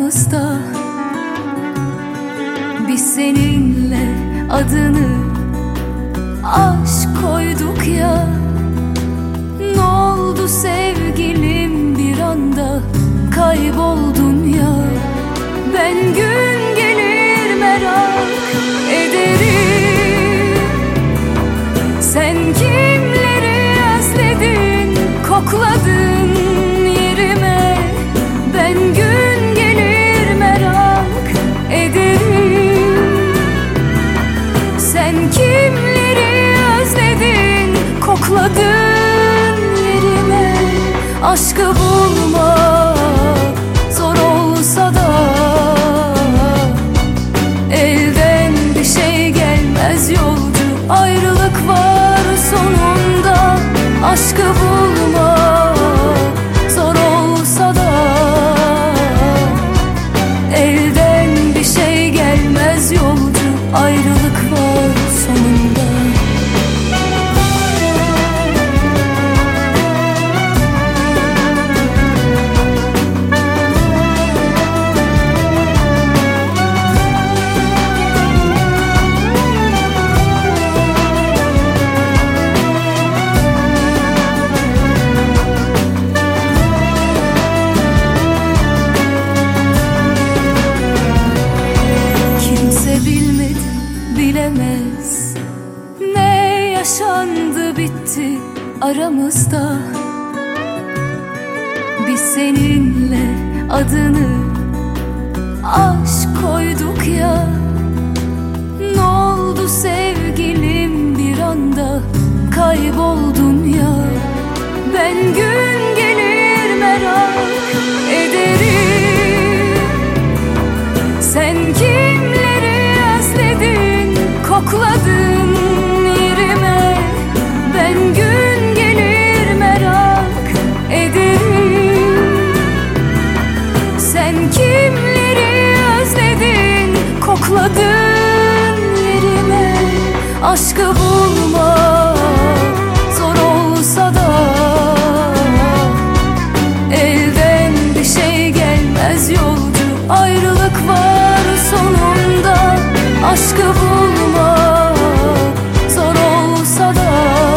aramızda. Biz seninle adını aşk koyduk ya. Ne oldu sevgilim, bir anda kayboldun ya. Ben gün gelir merak ederim, sen kimleri özledin, kokladın yerime. Ben gün gelir merak ederim, sen kimleri özledin, kokladın yerime. Aşkı bulmak zor olsa da elden bir şey gelmez yolcu, ayrılık var sonunda. Aşkı bulmak zor olsa da elden bir şey gelmez yolcu, ayrılık var sonunda. Bilemez ne yaşandı bitti aramızda. Biz seninle adını aşk koyduk ya. Ne oldu sevgilim, bir anda kayboldun ya. Ben gün gelir merak ederim, sen kimleri özledin, kokladın yerime. Ben gün gelir merak ederim, sen kimleri özledin, kokladın yerime. Aşkı bulmak zor olsa da elden bir şey gelmez yolcu, ayrılık var sonunda. Aşkı bulmak zor olsa da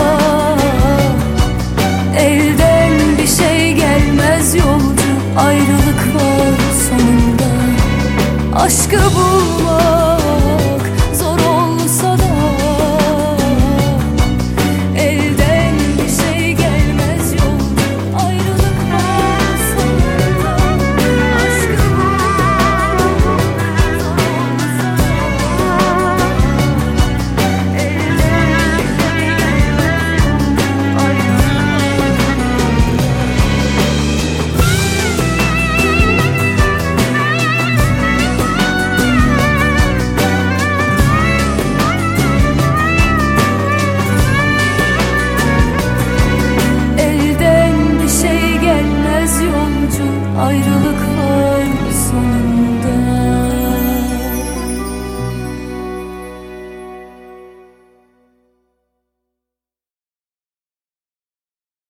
elden bir şey gelmez yolcu, ayrılık var sonunda. Aşkı bulmak